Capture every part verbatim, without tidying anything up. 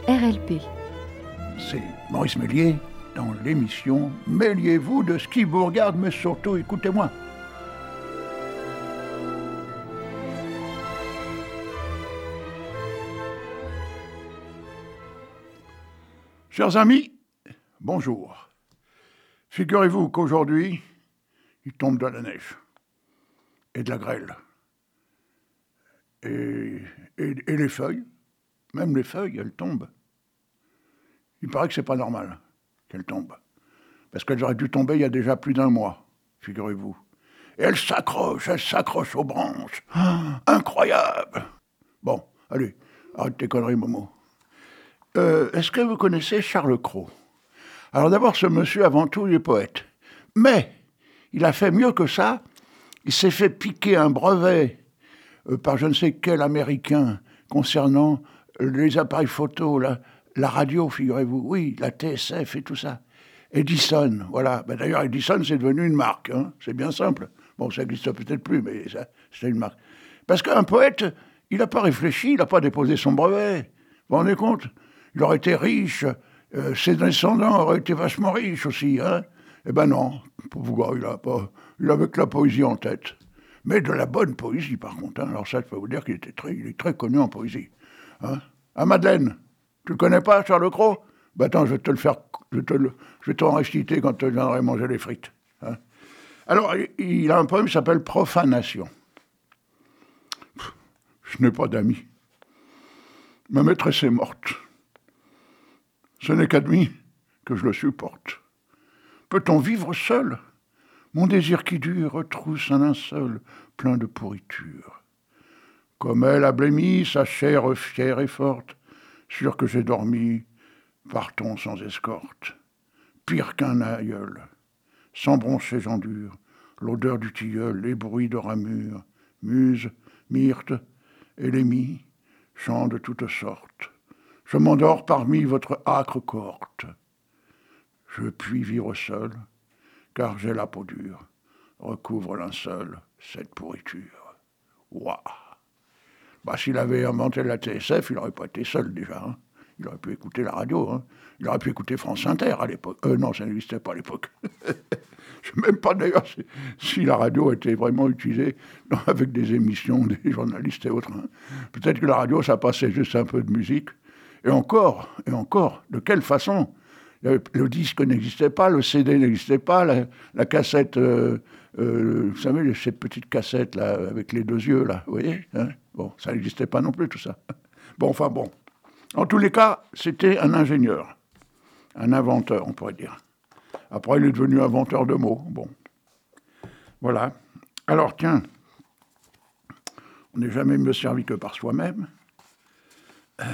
R L P. C'est Maurice Méliès dans l'émission « Mêliez-vous de ce qui vous regarde, mais surtout écoutez-moi ». Chers amis, bonjour. Figurez-vous qu'aujourd'hui, il tombe de la neige et de la grêle. Et, et, et les feuilles, même les feuilles, elles tombent. Il paraît que c'est pas normal qu'elles tombent. Parce qu'elles auraient dû tomber il y a déjà plus d'un mois, figurez-vous. Et elles s'accrochent, elles s'accrochent aux branches. Ah, incroyable! Bon, allez, arrête tes conneries, Momo. Euh, est-ce que vous connaissez Charles Cros? Alors d'abord, ce monsieur, avant tout, il est poète. Mais, il a fait mieux que ça. Il s'est fait piquer un brevet euh, par je ne sais quel Américain concernant euh, les appareils photo, la, la radio, figurez-vous. Oui, la T S F et tout ça. Edison, voilà. Ben, d'ailleurs, Edison, c'est devenu une marque. Hein. C'est bien simple. Bon, ça n'existe peut-être plus, mais ça, c'est une marque. Parce qu'un poète, il n'a pas réfléchi, il n'a pas déposé son brevet. Vous vous rendez compte? Il aurait été riche, euh, ses descendants auraient été vachement riches aussi. Hein. Eh ben non, pauvre gars, il a pas, il avait que la poésie en tête. Mais de la bonne poésie, par contre. Hein. Alors ça, je peux vous dire qu'il était très, il est très connu en poésie. Hein. À Madeleine, tu le connais pas, Charles Cros? Ben attends, je vais te le faire, je vais te le, je vais t'en réciter quand tu viendrais manger les frites. Hein. Alors, il, il a un poème qui s'appelle Profanation. Pff, je n'ai pas d'amis. Ma maîtresse est morte. Ce n'est qu'admis que je le supporte. Peut-on vivre seul? Mon désir qui dure retrousse un linceul plein de pourriture. Comme elle a blêmi sa chair fière et forte, sûr que j'ai dormi, partons sans escorte. Pire qu'un aïeul, sans broncher j'endure, l'odeur du tilleul, les bruits de ramure, muse, myrte et l'émie, chants de toutes sortes. Je m'endors parmi votre âcre cohorte. Je puis vivre seul, car j'ai la peau dure, recouvre linceul cette pourriture. Waouh! Bah, s'il avait inventé la T S F, il n'aurait pas été seul déjà. Hein. Il aurait pu écouter la radio. Hein. Il aurait pu écouter France Inter à l'époque. Euh, non, ça n'existait pas à l'époque. Je ne sais même pas d'ailleurs si, si la radio était vraiment utilisée non, avec des émissions, des journalistes et autres. Hein. Peut-être que la radio, ça passait juste un peu de musique. Et encore, et encore, de quelle façon? Le disque n'existait pas, le C D n'existait pas, la, la cassette, euh, euh, vous savez, ces petites cassettes là, avec les deux yeux, là, vous voyez hein. Bon, ça n'existait pas non plus, tout ça. Bon, enfin bon. En tous les cas, c'était un ingénieur, un inventeur, on pourrait dire. Après, il est devenu inventeur de mots. Bon, voilà. Alors, tiens, on n'est jamais mieux servi que par soi-même. Euh,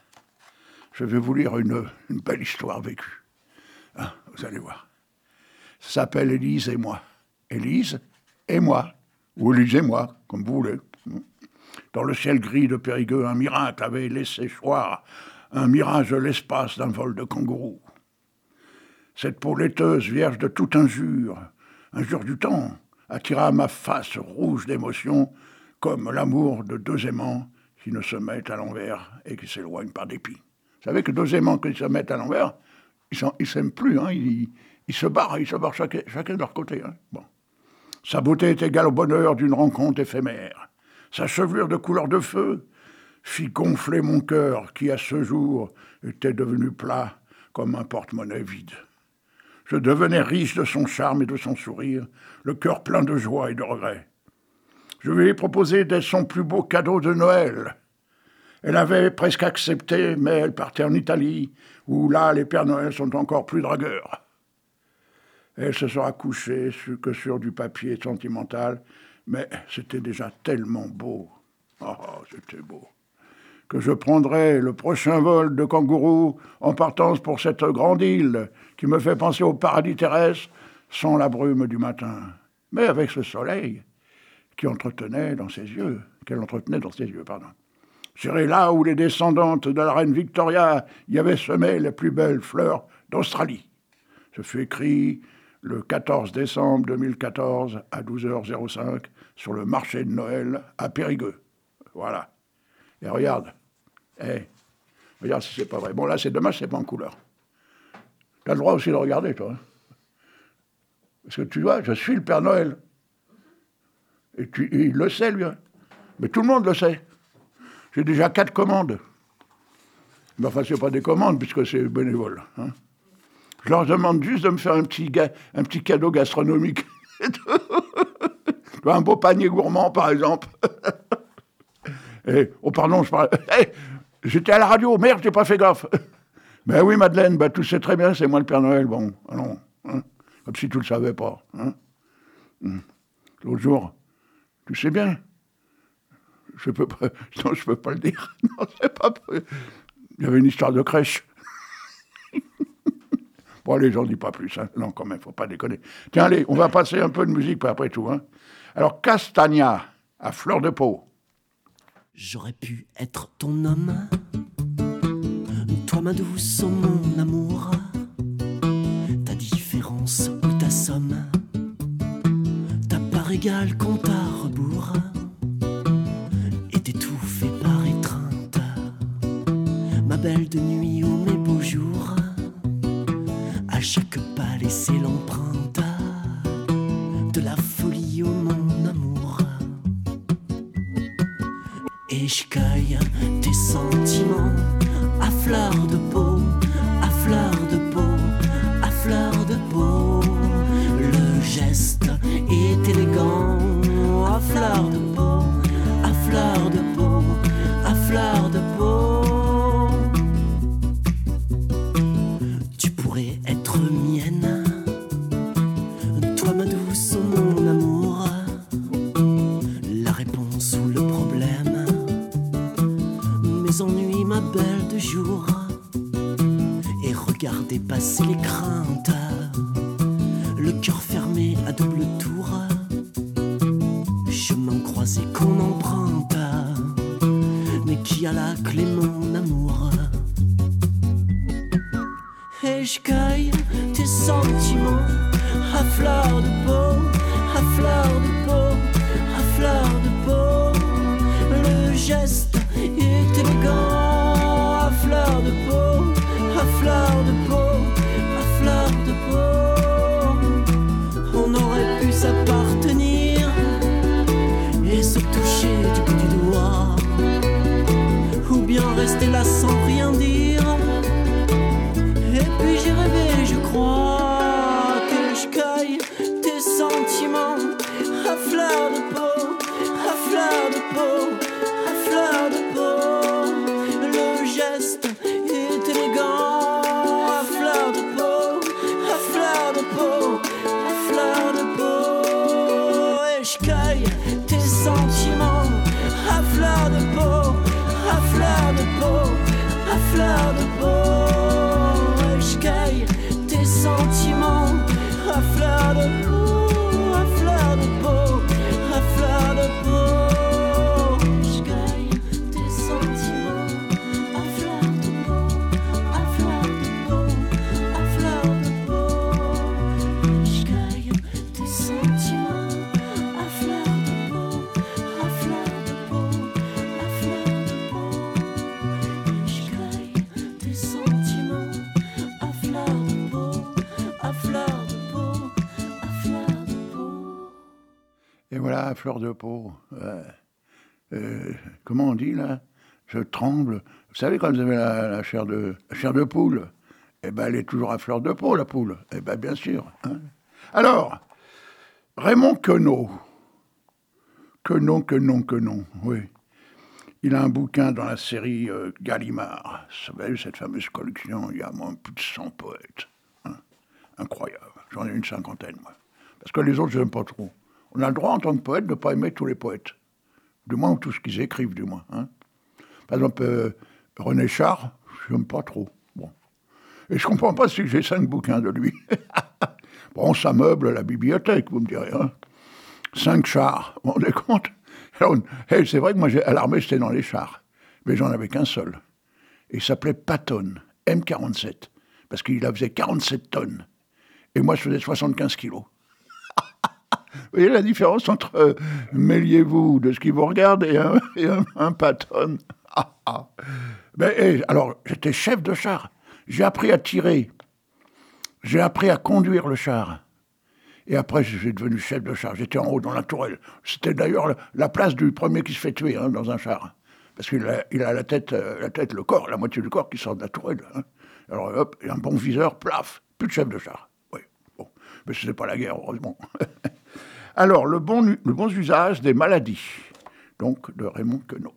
je vais vous lire une, une belle histoire vécue. Ah, vous allez voir. Ça s'appelle Élise et moi. Élise et moi. Ou Élise et moi, comme vous voulez. Dans le ciel gris de Périgueux, un miracle avait laissé choir un mirage de l'espace d'un vol de kangourou. Cette peau laiteuse, vierge de toute injure, injure du temps, attira ma face rouge d'émotion, comme l'amour de deux aimants qui ne se mettent à l'envers et qui s'éloignent par dépit. Vous savez que deux aimants qui se mettent à l'envers, ils ne s'aiment plus, hein, ils, ils se barrent, ils se barrent chacun, chacun de leur côté. Hein. Bon. Sa beauté est égale au bonheur d'une rencontre éphémère. Sa chevelure de couleur de feu fit gonfler mon cœur qui, à ce jour, était devenu plat comme un porte-monnaie vide. Je devenais riche de son charme et de son sourire, le cœur plein de joie et de regret. Je lui ai proposé d'être son plus beau cadeau de Noël. Elle avait presque accepté, mais elle partait en Italie, où là, les Pères Noël sont encore plus dragueurs. Elle se sera couchée que sur du papier sentimental, mais c'était déjà tellement beau. Oh, c'était beau. Que je prendrai le prochain vol de kangourou en partance pour cette grande île qui me fait penser au paradis terrestre sans la brume du matin, mais avec ce soleil qui entretenait dans ses yeux, qu'elle entretenait dans ses yeux, pardon. J'irai là où les descendantes de la reine Victoria y avaient semé les plus belles fleurs d'Australie. Ce fut écrit le quatorze décembre deux mille quatorze à douze heures cinq sur le marché de Noël à Périgueux. Voilà. Et regarde, hey, Regarde si c'est pas vrai. Bon, là, c'est dommage, c'est pas en couleur. Tu as le droit aussi de regarder, toi. Hein. Parce que tu vois, je suis le Père Noël. Et, tu, et il le sait, lui. Hein. Mais tout le monde le sait. J'ai déjà quatre commandes. Mais enfin, c'est pas des commandes, puisque c'est bénévole. Hein. Je leur demande juste de me faire un petit, ga- un petit cadeau gastronomique. Un beau panier gourmand, par exemple. Et, oh, pardon, je parlais... Hey, j'étais à la radio, merde, j'ai pas fait gaffe. Ben oui, Madeleine, ben, tu sais très bien, c'est moi le Père Noël. Bon, allons, hein, comme si tu le savais pas. Hein. L'autre jour, tu sais bien, je peux pas, non, je peux pas le dire. Non, c'est pas. Il y avait une histoire de crèche. Bon, allez, j'en dis pas plus. Hein. Non, quand même, faut pas déconner. Tiens, allez, on va passer un peu de musique après tout. Hein. Alors, Castagna, à fleur de peau. J'aurais pu être ton homme, toi ma douce, mon amour, ta différence ou ta somme, ta part égale compte à rebours, est étouffée par étreinte, ma belle de nuit ou mes beaux jours, à chaque pas laisser l'empreinte de la folie au mon amour. Et je cueille tes sentiments à fleur de peau, à fleur de peau, à fleur de peau. Le geste est élégant, à fleur de peau, à fleur de peau, à fleur de peau. Tu pourrais être mienne, toi ma douce, mon amour. La réponse ou le problème, mes ennuis, ma belle de jour, et regarder passer les craintes, le cœur fermé à double tour, chemin croisé qu'on emprunte, mais qui a la clé mon amour. Et je cueille tes sentiments à fleur de peau, à fleur de peau, à fleur de peau. Le geste est élégant, à fleur de peau, à fleur de peau, à fleur de peau. On aurait pu s'appartenir et se toucher du bout du doigt, ou bien rester là sans rien dire. Et puis j'ai rêvé, je crois, que je cueille tes sentiments à fleur de peau, à fleur de peau, à fleur de peau. Le geste est élégant, à fleur de peau, à fleur de peau, à fleur de peau. Et je cueille tes sentiments à fleur de peau, à fleur de peau, à fleur de peau. Et je cueille tes sentiments à fleur de peau, à fleur de peau, à fleur de peau. Je cueille tes sentiments à fleur de peau, à fleur de peau, à fleur de peau. Je cueille tes sentiments à fleur de peau, à fleur de peau, à fleur de peau. Je cueille tes sentiments à fleur de peau, à fleur de peau, à fleur de peau. Et voilà, à fleur de peau. Euh, euh, comment on dit, là? Je tremble. Vous savez, quand vous avez la, la, chair, de, la chair de poule, eh ben, elle est toujours à fleur de peau, la poule. Eh bien, bien sûr. Hein. Alors, Raymond Queneau. Queneau, Queneau, Queneau, oui. Il a un bouquin dans la série euh, Gallimard. Vous savez, cette fameuse collection, il y a moins plus de cent poètes. Hein. Incroyable. J'en ai une cinquantaine, moi. Parce que les autres, je n'aime pas trop. On a le droit, en tant que poète, de ne pas aimer tous les poètes. Du moins, tout ce qu'ils écrivent, du moins. Hein. Par exemple, euh, René Char, je n'aime pas trop. Bon. Et je ne comprends pas si j'ai cinq bouquins de lui. Bon, ça meuble la bibliothèque, vous me direz. Hein. Cinq chars, vous vous rendez compte? Alors, hey, c'est vrai que moi, à l'armée, j'étais dans les chars. Mais j'en avais qu'un seul. Et il s'appelait Patton, M quarante-sept. Parce qu'il faisait quarante-sept tonnes. Et moi, je faisais soixante-quinze kilos. Vous voyez la différence entre, euh, mêliez-vous de ce qui vous regarde et un, et un, un Patton. Ah, ah. Ben, et, alors, j'étais chef de char. J'ai appris à tirer. J'ai appris à conduire le char. Et après, je suis devenu chef de char. J'étais en haut dans la tourelle. C'était d'ailleurs la, la place du premier qui se fait tuer hein, dans un char. Parce qu'il a, il a la, tête, euh, la tête, le corps, la moitié du corps qui sort de la tourelle. Hein. Alors hop, et un bon viseur, plaf, plus de chef de char. Oui, bon. Mais ce n'est pas la guerre, heureusement. Alors, le bon, le bon usage des maladies. Donc, de Raymond Queneau.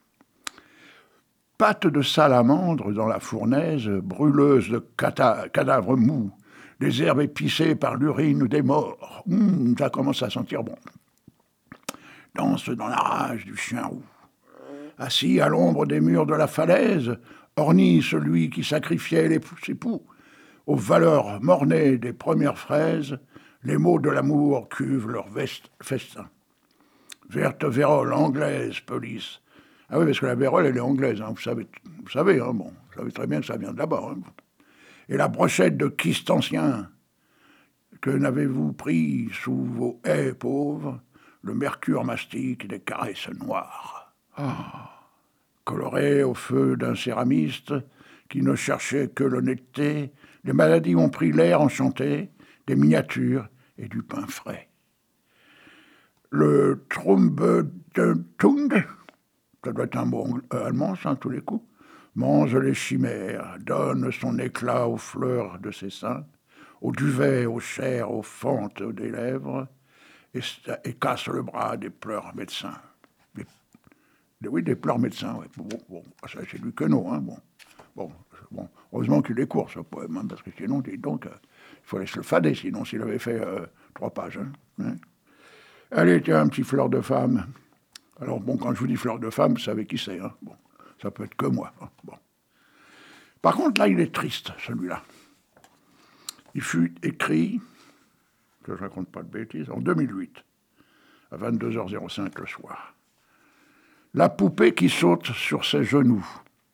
Pâte de salamandre dans la fournaise, brûleuse de cata- cadavres mous, des herbes épicées par l'urine des morts. Mmh, ça commence à sentir bon. Danse dans la rage du chien roux. Assis à l'ombre des murs de la falaise, orni celui qui sacrifiait les pou- ses poux. Aux valeurs mornées des premières fraises, les mots de l'amour cuvent leur veste, festin. Verte vérole anglaise, police. Ah oui, parce que la vérole, elle est anglaise, hein, vous savez, vous savez, hein, bon, vous savez très bien que ça vient de là-bas. Hein. Et la brochette de kyste ancien, que n'avez-vous pris sous vos haies pauvres, le mercure mastique des caresses noires. Ah, coloré au feu d'un céramiste qui ne cherchait que l'honnêteté, les maladies ont pris l'air enchanté, des miniatures et du pain frais. Le Trumbetung, ça doit être un mot allemand, ça, à tous les coups, mange les chimères, donne son éclat aux fleurs de ses seins, au duvet, aux chairs, aux fentes des lèvres, et, et casse le bras des pleurs médecins. Des, des, oui, des pleurs médecins, ouais. Bon, bon, ça c'est du Queneau, hein, bon. Bon, bon. Heureusement qu'il est court, ce poème, hein, parce que sinon, dis donc, euh, il fallait se le fader, sinon, s'il avait fait euh, trois pages. Hein, hein. Elle était un petit fleur de femme. Alors, bon, quand je vous dis fleur de femme, vous savez qui c'est, hein. Bon, ça peut être que moi, hein. Bon. Par contre, là, il est triste, celui-là. Il fut écrit, que je ne raconte pas de bêtises, en deux mille huit, à vingt-deux heures zéro cinq le soir. La poupée qui saute sur ses genoux.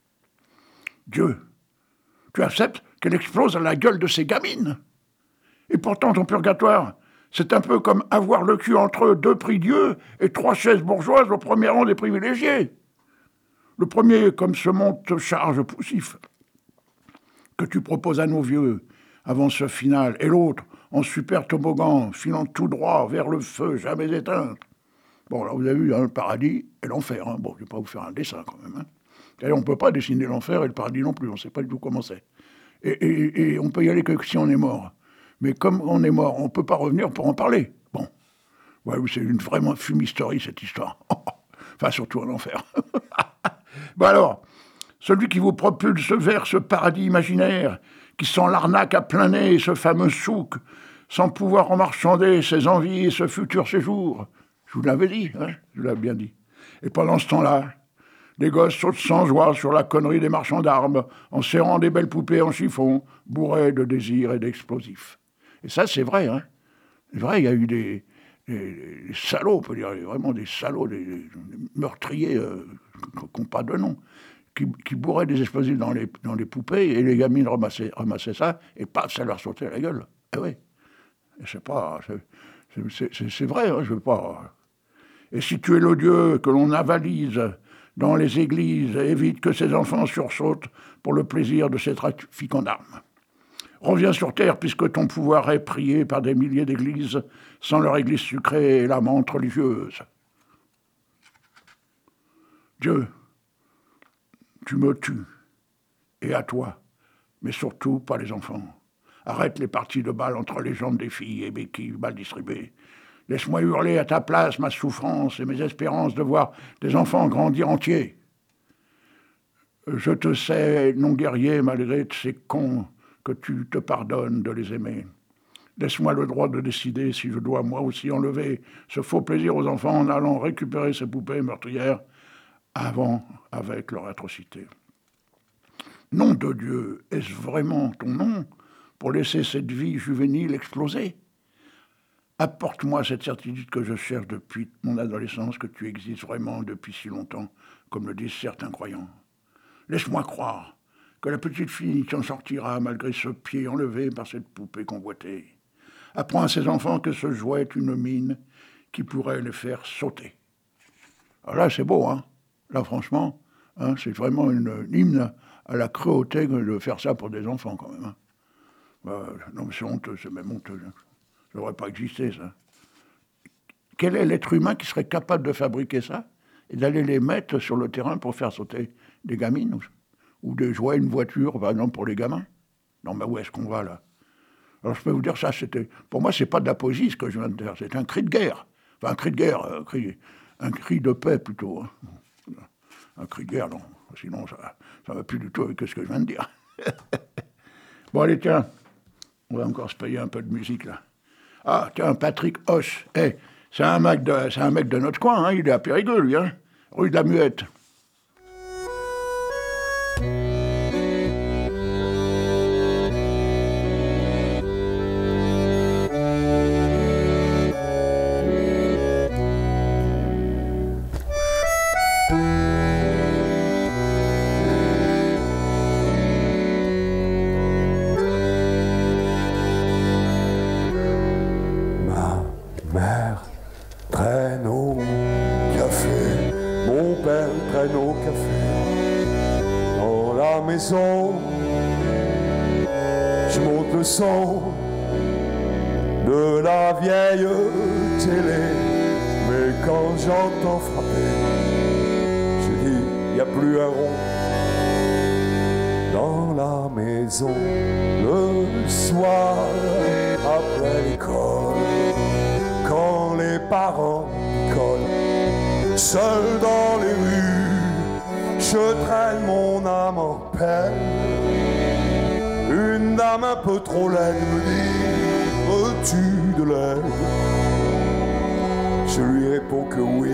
Dieu, tu acceptes qu'elle explose à la gueule de ces gamines? Et pourtant, ton purgatoire, c'est un peu comme avoir le cul entre deux prie-dieux et trois chaises bourgeoises au premier rang des privilégiés. Le premier, comme ce monte-charge poussif que tu proposes à nos vieux avant ce final, et l'autre, en super toboggan, filant tout droit vers le feu jamais éteint. Bon, là, vous avez vu, hein, le paradis et l'enfer. Hein. Bon, je ne vais pas vous faire un dessin, quand même. Hein. D'ailleurs, on ne peut pas dessiner l'enfer et le paradis non plus. On ne sait pas du tout comment c'est. Et, et, et on peut y aller que si on est mort. Mais comme on est mort, on ne peut pas revenir pour en parler. Bon. Ouais, c'est une vraiment fumisterie, cette histoire. Enfin, surtout en enfer. Bon alors, celui qui vous propulse vers ce paradis imaginaire, qui sent l'arnaque à plein nez, ce fameux souk, sans pouvoir en marchander ses envies et ce futur séjour. Je vous l'avais dit, hein, je vous l'avais bien dit. Et pendant ce temps-là, les gosses sautent sans joie sur la connerie des marchands d'armes, en serrant des belles poupées en chiffon, bourrées de désirs et d'explosifs. Et ça, c'est vrai, hein. C'est vrai, il y a eu des, des, des salauds, on peut dire, vraiment des salauds, des, des meurtriers euh, qui n'ont pas de nom, qui, qui bourraient des explosifs dans les, dans les poupées, et les gamines ramassaient, ramassaient ça, et paf, ça leur sautait à la gueule. Eh oui. Et c'est pas... C'est, c'est, c'est, c'est vrai, hein, je veux pas... Et si tu es le Dieu que l'on avalise dans les églises, évite que ces enfants sursautent pour le plaisir de ces trafiquants d'armes. Reviens sur terre puisque ton pouvoir est prié par des milliers d'églises sans leur église sucrée et la menthe religieuse. Dieu, tu me tues, et à toi, mais surtout pas les enfants. Arrête les parties de balles entre les jambes des filles et béquilles mal distribuées. Laisse-moi hurler à ta place ma souffrance et mes espérances de voir des enfants grandir entiers. Je te sais non guerrier malgré ces cons que tu te pardonnes de les aimer. Laisse-moi le droit de décider si je dois moi aussi enlever ce faux plaisir aux enfants en allant récupérer ces poupées meurtrières avant avec leur atrocité. Nom de Dieu, est-ce vraiment ton nom pour laisser cette vie juvénile exploser? Apporte-moi cette certitude que je cherche depuis mon adolescence, que tu existes vraiment depuis si longtemps, comme le disent certains croyants. Laisse-moi croire que la petite fille s'en sortira malgré ce pied enlevé par cette poupée convoitée. Apprends à ces enfants que ce jouet est une mine qui pourrait les faire sauter. Alors là, c'est beau, hein. Là, franchement, Hein, c'est vraiment une, une hymne à la cruauté de faire ça pour des enfants, quand même. Hein. Bah, non, mais c'est honteux, c'est même honteux. Ça ne devrait pas exister, ça. Quel est l'être humain qui serait capable de fabriquer ça et d'aller les mettre sur le terrain pour faire sauter des gamines ou, ou de jouer une voiture, par exemple, pour les gamins? Non, mais où est-ce qu'on va, là? Alors, je peux vous dire, ça, c'était... Pour moi, c'est pas de la poésie, ce que je viens de faire. C'est un cri de guerre. Enfin, un cri de guerre, un cri, un cri de paix, plutôt. Hein. Un cri de guerre, non. Sinon, ça ne va plus du tout avec ce que je viens de dire. Bon, allez, tiens. On va encore se payer un peu de musique, là. Ah, tiens, Patrick Hoche. Hey, c'est un mec de, c'est un mec de notre coin, hein. Il est à Périgueux, lui, hein. Rue de la Muette. Je monte le son de la vieille télé, mais quand j'entends frapper, je dis, il n'y a plus un rond dans la maison. Le soir, après l'école, quand les parents collent, seul dans les rues, je traîne mon âme en peine. Une dame un peu trop laide me dit, veux-tu de l'aide? Je lui réponds que oui,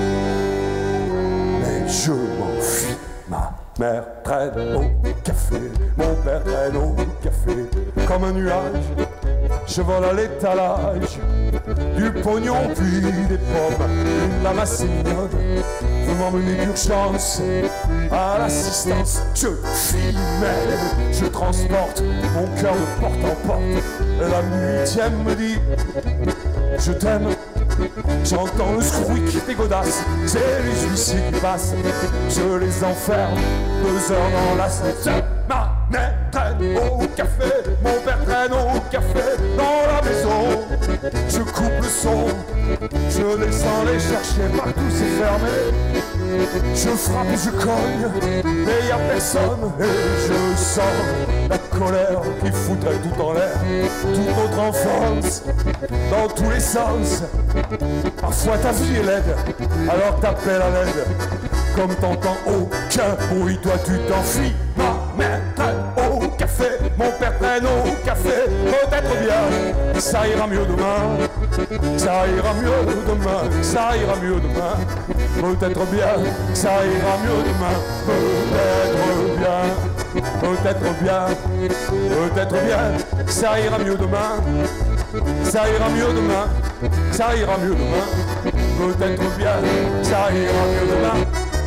mais je m'enfuis. Ma mère traîne au café, mon père traîne au café, comme un nuage, je vole à l'étalage, du pognon puis des pommes, une lame assez mignonne, vous m'emmenez d'urgence à l'assistance. Je filme, je transporte mon cœur de porte en porte, la huitième me dit, je t'aime. J'entends le squeak des godasses, c'est les huissiers qui passent, je les enferme, deux heures dans la station. Ma mère traîne au café, mon père traîne au café, dans la maison, je coupe le son, je descends les chercher, partout c'est fermé, je frappe et je cogne, mais y a personne, et je sens la colère qui foutrait tout en l'air, toute notre enfance, dans tous les sens. Parfois ta vie est laide, alors t'appelles à l'aide. Comme t'entends aucun bruit, toi tu t'enfuis. Ma mère traîne au café, mon père traîne au café. Peut-être bien, ça ira mieux demain. Ça ira mieux demain, ça ira mieux demain. Peut-être bien, ça ira mieux demain. Peut-être bien, peut-être bien, peut-être bien, ça ira mieux demain. Ça ira mieux demain, ça ira mieux demain, peut-être bien, ça ira mieux demain.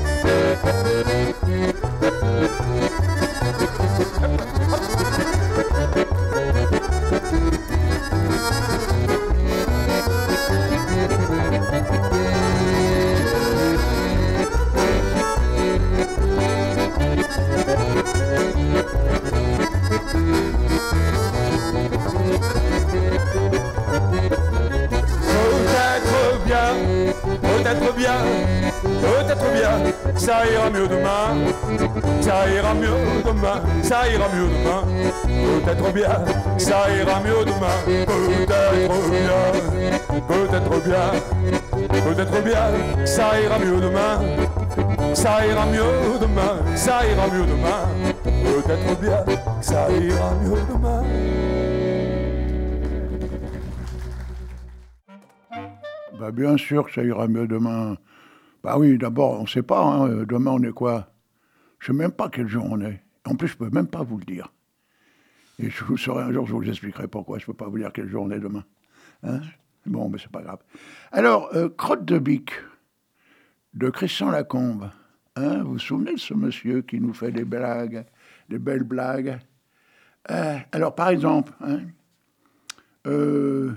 Peut-être bien, peut-être bien, ça ira mieux demain, ça ira mieux demain, ça ira mieux demain, peut-être bien, ça ira mieux demain, peut-être bien, peut-être bien, peut-être bien, ça ira mieux demain, ça ira mieux demain, ça ira mieux demain, peut-être bien, ça ira mieux demain. Bah bien sûr que ça ira mieux demain. Bah oui, d'abord, on ne sait pas, hein, demain on est quoi? Je ne sais même pas quel jour on est. En plus, je ne peux même pas vous le dire. Et je vous saurai un jour, je vous expliquerai pourquoi je ne peux pas vous dire quel jour on est demain. Hein? Bon, mais c'est pas grave. Alors, euh, Crotte de bique, de Christian Lacombe. Hein, vous vous souvenez de ce monsieur qui nous fait des blagues, des belles blagues? euh, Alors, par exemple, hein, euh,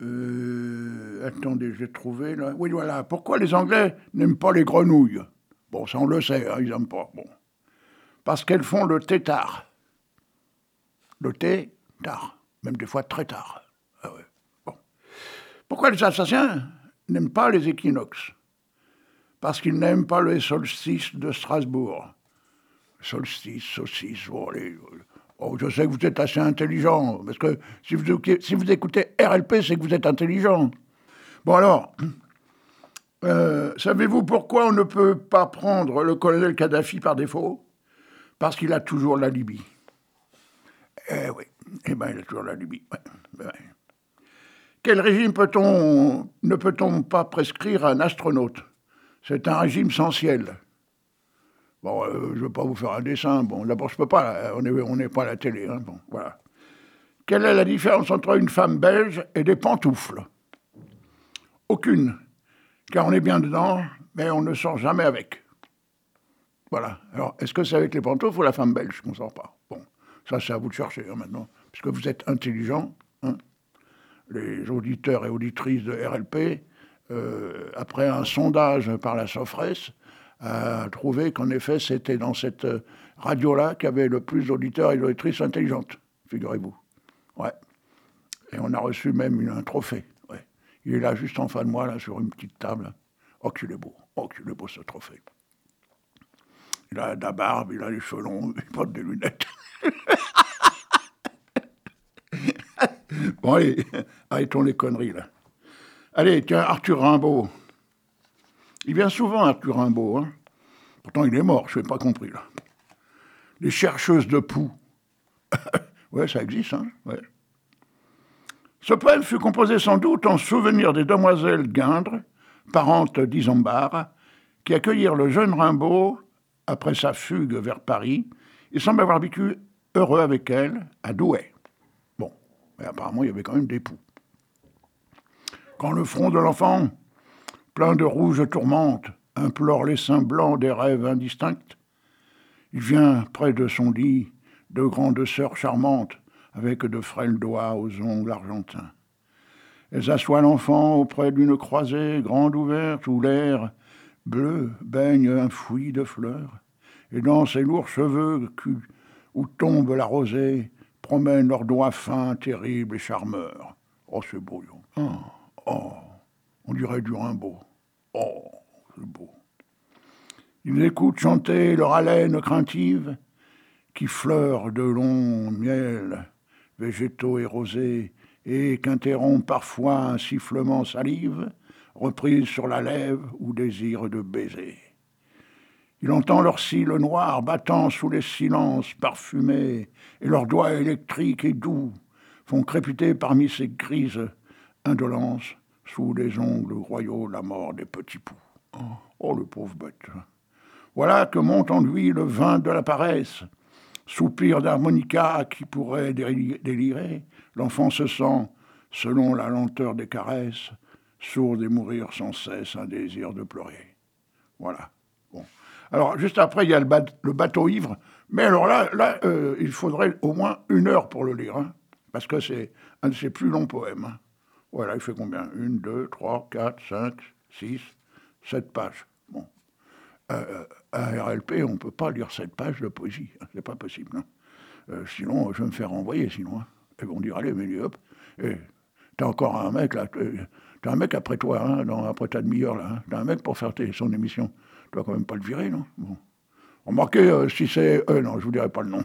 Euh, attendez, j'ai trouvé là. Oui, voilà. Pourquoi les Anglais n'aiment pas les grenouilles? Bon, ça on le sait, hein, ils n'aiment pas. Bon. Parce qu'elles font le thé tard. Le thé tard, même des fois très tard. Ah ouais. Bon. Pourquoi les assassins n'aiment pas les équinoxes? Parce qu'ils n'aiment pas les solstices de Strasbourg. Solstice, saucisse, bon, allez. Oh, je sais que vous êtes assez intelligent, parce que si vous, si vous écoutez R L P, c'est que vous êtes intelligent. Bon alors, euh, savez-vous pourquoi on ne peut pas prendre le colonel Kadhafi par défaut? Parce qu'il a toujours la Libye. Eh oui, eh ben il a toujours la Libye. Ouais, ouais. Quel régime peut-on, ne peut-on pas prescrire à un astronaute? C'est un régime sans ciel. Bon, euh, je ne veux pas vous faire un dessin. Bon, d'abord, je ne peux pas. On n'est on n'est pas à la télé. Hein, bon, voilà. Quelle est la différence entre une femme belge et des pantoufles? Aucune. Car on est bien dedans, mais on ne sort jamais avec. Voilà. Alors, est-ce que c'est avec les pantoufles ou la femme belge qu'on ne sort pas? Bon, ça, c'est à vous de chercher hein, maintenant. Puisque vous êtes intelligents, hein, les auditeurs et auditrices de R L P, euh, après un sondage par la Sofres, a trouvé qu'en effet, c'était dans cette radio-là qu'il y avait le plus d'auditeurs et d'auditrices intelligentes, figurez-vous. Ouais. Et on a reçu même une, un trophée. Ouais. Il est là, juste en face de moi, là, sur une petite table. Oh, qu'il est beau. Oh, qu'il est beau, ce trophée. Il a de la barbe, il a les cheveux longs, il porte des lunettes. Bon, allez, arrêtons les conneries, là. Allez, tiens, Arthur Rimbaud. Il vient souvent, Arthur Rimbaud. Hein. Pourtant, il est mort, je n'ai pas compris, là. Les chercheuses de poux. Ouais, ça existe, hein. Ouais. Ce poème fut composé sans doute en souvenir des demoiselles Guindre, parentes d'Isambard, qui accueillirent le jeune Rimbaud après sa fugue vers Paris. Il semble avoir vécu heureux avec elle à Douai. Bon, mais apparemment, il y avait quand même des poux. Quand le front de l'enfant, plein de rouge tourmente, implore les seins blancs des rêves indistincts, il vient près de son lit, de grandes sœurs charmantes, avec de frêles doigts aux ongles argentins. Elles assoient l'enfant auprès d'une croisée grande ouverte où l'air bleu baigne un fouillis de fleurs, et dans ses lourds cheveux où tombe la rosée, promènent leurs doigts fins, terribles et charmeurs. Oh, c'est beau, oh, oh, on dirait du Rimbaud. Oh, c'est beau. Ils écoutent chanter leur haleine craintive, qui fleure de longs miels, végétaux et rosés, et qu'interrompt parfois un sifflement salive, reprise sur la lèvre ou désir de baiser. Il entend leurs cils noirs battant sous les silences parfumés, et leurs doigts électriques et doux font crépiter parmi ces grises indolences, sous les ongles royaux, la mort des petits poux. Oh, oh le pauvre bête. Voilà que monte en lui le vin de la paresse, soupir d'harmonica qui pourrait délirer, l'enfant se sent, selon la lenteur des caresses, sourd et mourir sans cesse un désir de pleurer. Voilà. Bon. Alors, juste après, il y a le, ba- le bateau ivre, mais alors là, là euh, il faudrait au moins une heure pour le lire, hein, parce que c'est un de ses plus longs poèmes. Hein. Voilà, il fait combien? Une, deux, trois, quatre, cinq, six, sept pages. Bon. Euh, à R L P, on ne peut pas lire sept pages de poésie. Hein, c'est pas possible. Hein. Euh, sinon, je vais me faire renvoyer, sinon. Hein. Ils vont dire, allez, mais hop. Et t'as encore un mec, là. T'as un mec après toi, hein, dans, après ta demi-heure, là. Hein. T'as un mec pour faire tes, son émission. Tu dois quand même pas le virer, non? Bon. Remarquez, euh, si c'est... Euh, non, je vous dirai pas le nom.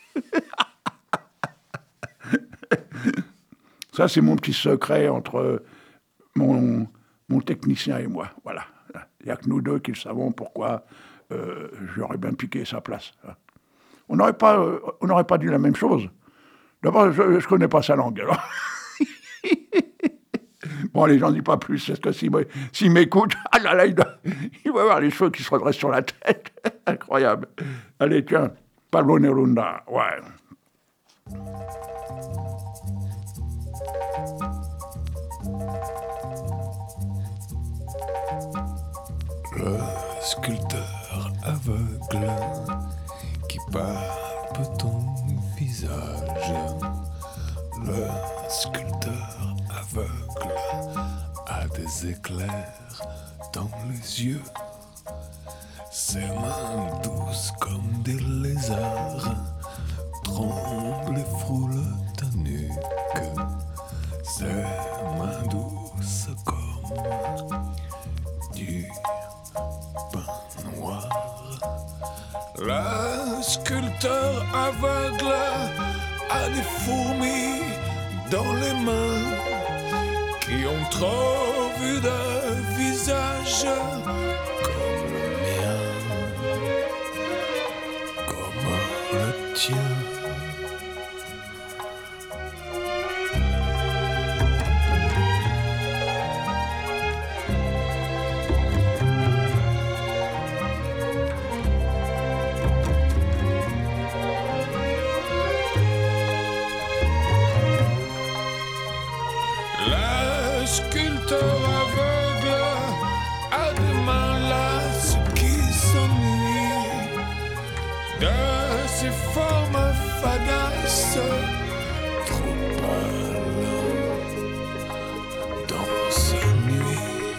Ça, c'est mon petit secret entre mon, mon technicien et moi. Voilà. Il n'y a que nous deux qui le savons pourquoi euh, j'aurais bien piqué sa place. On n'aurait pas, euh, on n'aurait pas dit la même chose. D'abord, je ne connais pas sa langue. Alors. Bon, allez, j'en dis pas plus, parce que s'il, s'il m'écoute, ah là là, il, doit, il va avoir les cheveux qui se redressent sur la tête. Incroyable. Allez, tiens, Pablo Neruda, ouais. Le sculpteur aveugle qui palpe ton visage. Le sculpteur aveugle a des éclairs dans les yeux. Ses mains douces comme des lézards tremblent et frôlent ta nuque. Ses mains douces comme du pain noir. Le sculpteur aveugle a des fourmis dans les mains qui ont trop vu de visages comme le mien, comme le tien. Le sculpteur aveugle a des mains lasses qui s'ennuient de ses formes fadasses, trop pâles dans ses nuits.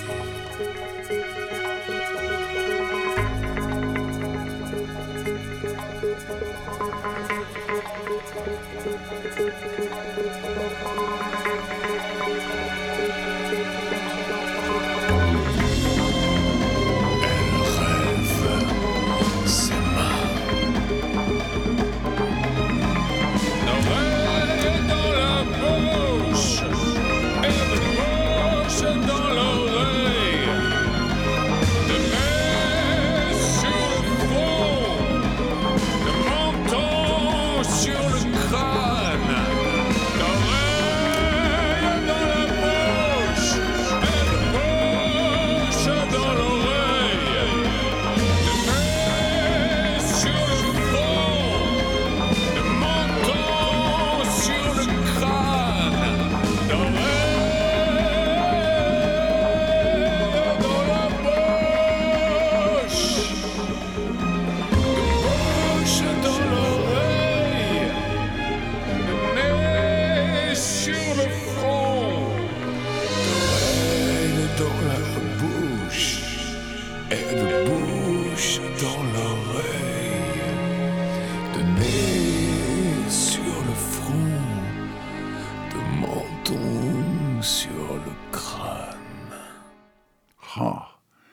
Ah,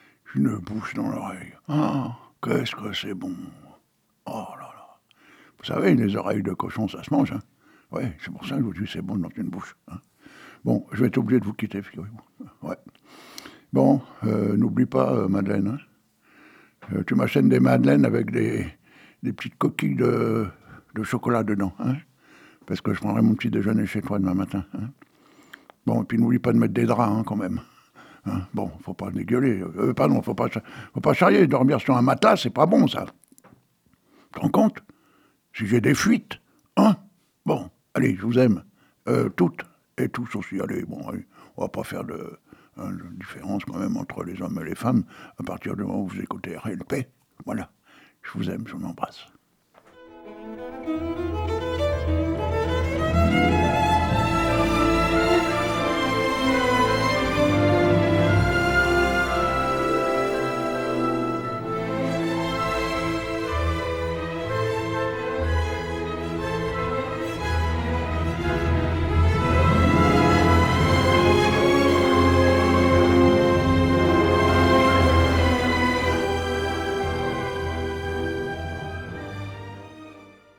une bouche dans l'oreille. Ah, qu'est-ce que c'est bon. Oh là là. Vous savez, les oreilles de cochon, ça se mange. Hein. Ouais, c'est pour ça que je vous dis c'est bon dans une bouche. Hein. Bon, je vais être obligé de vous quitter, figurez-vous. Ouais. Bon, euh, n'oublie pas, euh, Madeleine. Hein. Euh, tu m'achètes des madeleines avec des, des petites coquilles de, de chocolat dedans. Hein. Parce que je prendrai mon petit déjeuner chez toi demain matin. Hein. Bon, et puis n'oublie pas de mettre des draps, hein, quand même. Hein, bon, faut pas dégueuler. Euh, pardon, faut pas, faut pas charrier. Dormir sur un matelas, c'est pas bon, ça. Tu te rends compte? Si j'ai des fuites, hein? Bon, allez, je vous aime. Euh, toutes et tous aussi. Allez, bon, allez, on va pas faire de, hein, de différence quand même entre les hommes et les femmes à partir du moment où vous écoutez R L P. Voilà. Je vous aime, je vous embrasse.